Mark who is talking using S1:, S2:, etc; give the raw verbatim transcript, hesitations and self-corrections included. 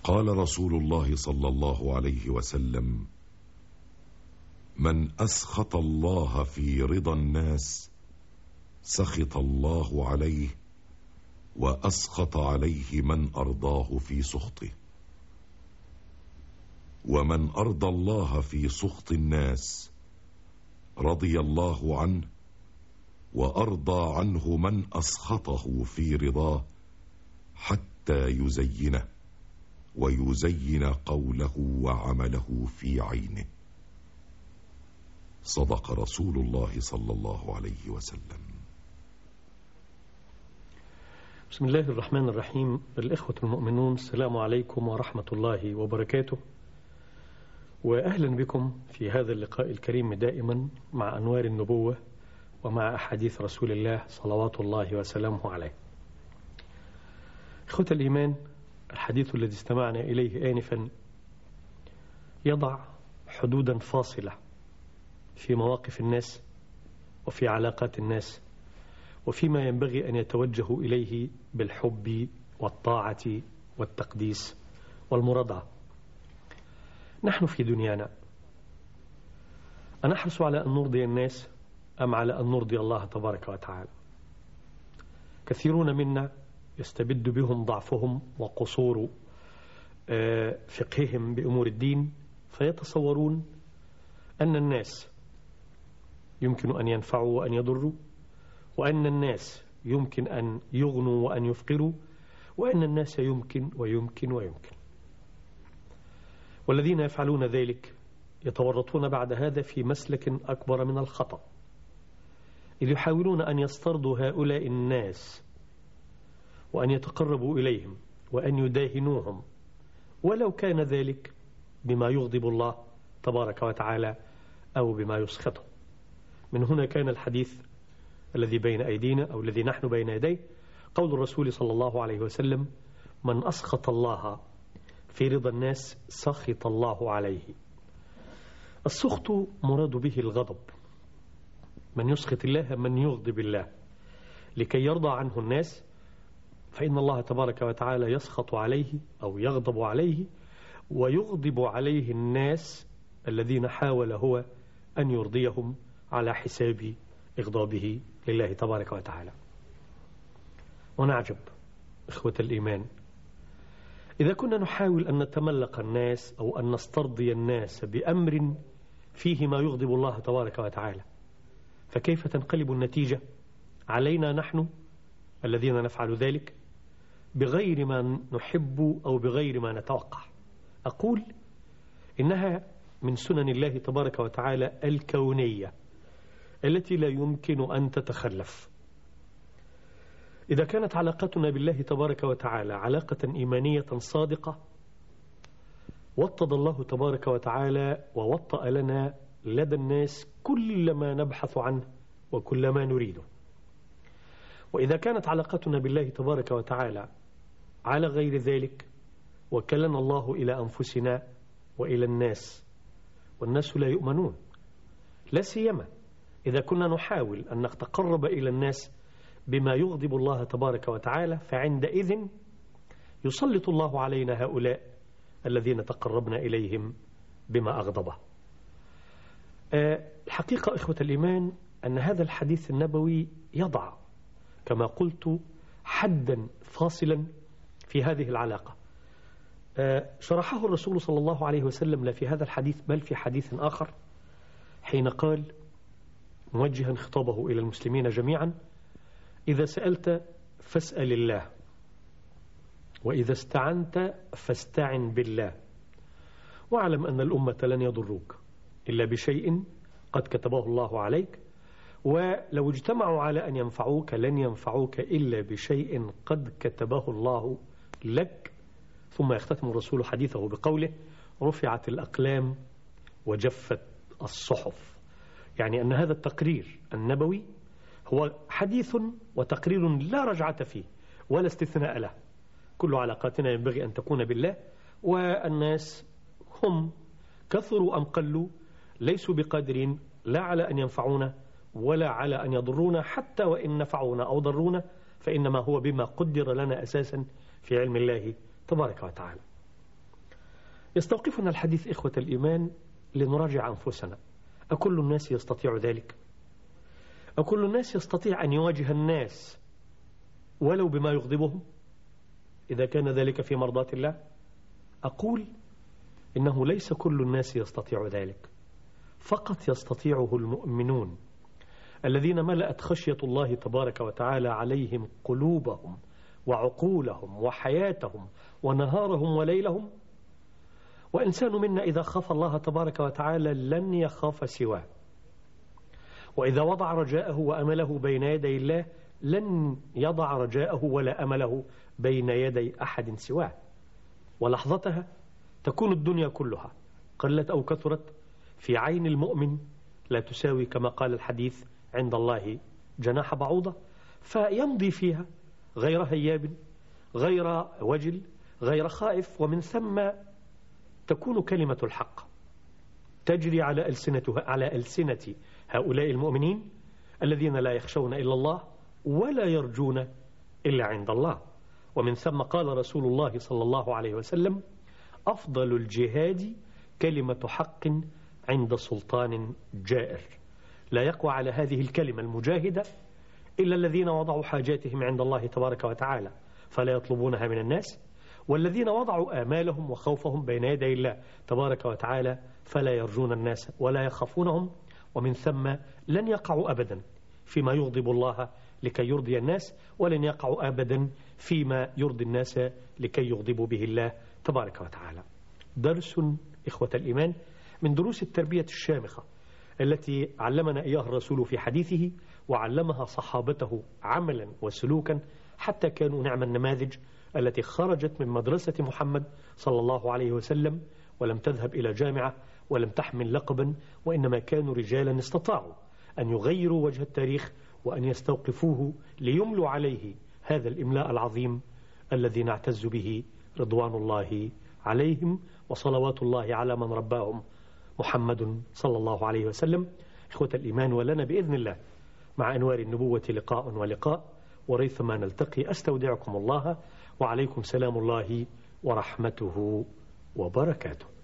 S1: قال رسول الله صلى الله عليه وسلم: من أسخط الله في رضا الناس سخط الله عليه، وأسخط عليه من أرضاه في سخطه. ومن أرضى الله في سخط الناس رضي الله عنه، وأرضى عنه من أسخطه في رضاه، حتى يزينه ويزين قوله وعمله في عينه. صدق رسول الله صلى الله عليه وسلم.
S2: بسم الله الرحمن الرحيم. الإخوة المؤمنون، السلام عليكم ورحمة الله وبركاته، وأهلا بكم في هذا اللقاء الكريم دائما مع أنوار النبوة ومع أحاديث رسول الله صلوات الله وسلامه عليه. إخوة الإيمان، الحديث الذي استمعنا إليه آنفا يضع حدودا فاصلة في مواقف الناس وفي علاقات الناس وفيما ينبغي أن يتوجهوا إليه بالحب والطاعة والتقديس والمراضعة. نحن في دنيانا أنحرص على أن نرضي الناس أم على أن نرضي الله تبارك وتعالى؟ كثيرون منا يستبد بهم ضعفهم وقصور فقههم بأمور الدين، فيتصورون أن الناس يمكن أن ينفعوا وأن يضروا، وأن الناس يمكن أن يغنوا وأن يفقروا، وأن الناس يمكن ويمكن ويمكن. والذين يفعلون ذلك يتورطون بعد هذا في مسلك أكبر من الخطأ، إذ يحاولون أن يسترضوا هؤلاء الناس وأن يتقربوا إليهم وأن يداهنوهم، ولو كان ذلك بما يغضب الله تبارك وتعالى أو بما يسخطه. من هنا كان الحديث الذي بين أيدينا أو الذي نحن بين يديه قول الرسول صلى الله عليه وسلم: من أسخط الله في رضا الناس سخط الله عليه. السخط مراد به الغضب، من يسخط الله من يغضب الله لكي يرضى عنه الناس، فإن الله تبارك وتعالى يسخط عليه أو يغضب عليه، ويغضب عليه الناس الذين حاول هو أن يرضيهم على حساب إغضابه لله تبارك وتعالى. ونعجب إخوة الإيمان، إذا كنا نحاول أن نتملق الناس أو أن نسترضي الناس بأمر فيه ما يغضب الله تبارك وتعالى، فكيف تنقلب النتيجة علينا نحن الذين نفعل ذلك بغير ما نحب أو بغير ما نتوقع؟ أقول إنها من سنن الله تبارك وتعالى الكونية التي لا يمكن أن تتخلف. إذا كانت علاقتنا بالله تبارك وتعالى علاقة إيمانية صادقة، وطد الله تبارك وتعالى ووطأ لنا لدى الناس كل ما نبحث عنه وكل ما نريده. وإذا كانت علاقتنا بالله تبارك وتعالى على غير ذلك، وكلنا الله إلى أنفسنا وإلى الناس، والناس لا يؤمنون، لا سيما إذا كنا نحاول أن نتقرب إلى الناس بما يغضب الله تبارك وتعالى، فعندئذ يسلط الله علينا هؤلاء الذين تقربنا إليهم بما أغضبه. الحقيقة إخوة الإيمان أن هذا الحديث النبوي يضع كما قلت حدا فاصلا في هذه العلاقة. شرحه الرسول صلى الله عليه وسلم لا في هذا الحديث بل في حديث آخر، حين قال موجها خطابه إلى المسلمين جميعا: إذا سألت فاسأل الله، وإذا استعنت فاستعن بالله، واعلم أن الأمة لن يضروك إلا بشيء قد كتبه الله عليك، ولو اجتمعوا على أن ينفعوك لن ينفعوك إلا بشيء قد كتبه الله لك. ثم يختتم الرسول حديثه بقوله: رفعت الأقلام وجفت الصحف. يعني أن هذا التقرير النبوي هو حديث وتقرير لا رجعة فيه ولا استثناء له. كل علاقاتنا ينبغي أن تكون بالله، والناس هم كثروا أم قلوا ليسوا بقادرين لا على أن ينفعونا ولا على أن يضرونا، حتى وإن نفعونا أو ضرونا فإنما هو بما قدر لنا أساسا في علم الله تبارك وتعالى. يستوقفنا الحديث إخوة الإيمان لنراجع أنفسنا. أكل الناس يستطيع ذلك؟ أكل الناس يستطيع أن يواجه الناس ولو بما يغضبهم إذا كان ذلك في مرضاة الله؟ أقول إنه ليس كل الناس يستطيع ذلك، فقط يستطيعه المؤمنون الذين ملأت خشية الله تبارك وتعالى عليهم قلوبهم وعقولهم وحياتهم ونهارهم وليلهم. وإنسان منا إذا خاف الله تبارك وتعالى لن يخاف سواه، وإذا وضع رجاءه وأمله بين يدي الله لن يضع رجاءه ولا أمله بين يدي أحد سواه. ولحظتها تكون الدنيا كلها قلت أو كثرت في عين المؤمن لا تساوي كما قال الحديث عند الله جناح بعوضة، فيمضي فيها غير هياب غير وجل غير خائف. ومن ثم تكون كلمة الحق تجري على ألسنة على ألسنة هؤلاء المؤمنين الذين لا يخشون إلا الله ولا يرجون إلا عند الله. ومن ثم قال رسول الله صلى الله عليه وسلم: أفضل الجهاد كلمة حق عند سلطان جائر. لا يقوى على هذه الكلمة المجاهدة إلا الذين وضعوا حاجاتهم عند الله تبارك وتعالى فلا يطلبونها من الناس، والذين وضعوا آمالهم وخوفهم بين يدي الله تبارك وتعالى فلا يرجون الناس ولا يخافونهم. ومن ثم لن يقعوا أبدا فيما يغضب الله لكي يرضي الناس، ولن يقعوا أبدا فيما يرضي الناس لكي يغضبوا به الله تبارك وتعالى. درس إخوة الإيمان من دروس التربية الشامخة التي علمنا إياها الرسول في حديثه وعلمها صحابته عملا وسلوكا، حتى كانوا نعم النماذج التي خرجت من مدرسة محمد صلى الله عليه وسلم ولم تذهب إلى جامعة ولم تحمل لقبا، وإنما كانوا رجالا استطاعوا أن يغيروا وجه التاريخ وأن يستوقفوه ليملوا عليه هذا الإملاء العظيم الذي نعتز به، رضوان الله عليهم وصلوات الله على من رباهم محمد صلى الله عليه وسلم. إخوة الإيمان، ولنا بإذن الله مع أنوار النبوة لقاء ولقاء، وريثما نلتقي أستودعكم الله وعليكم سلام الله ورحمته وبركاته.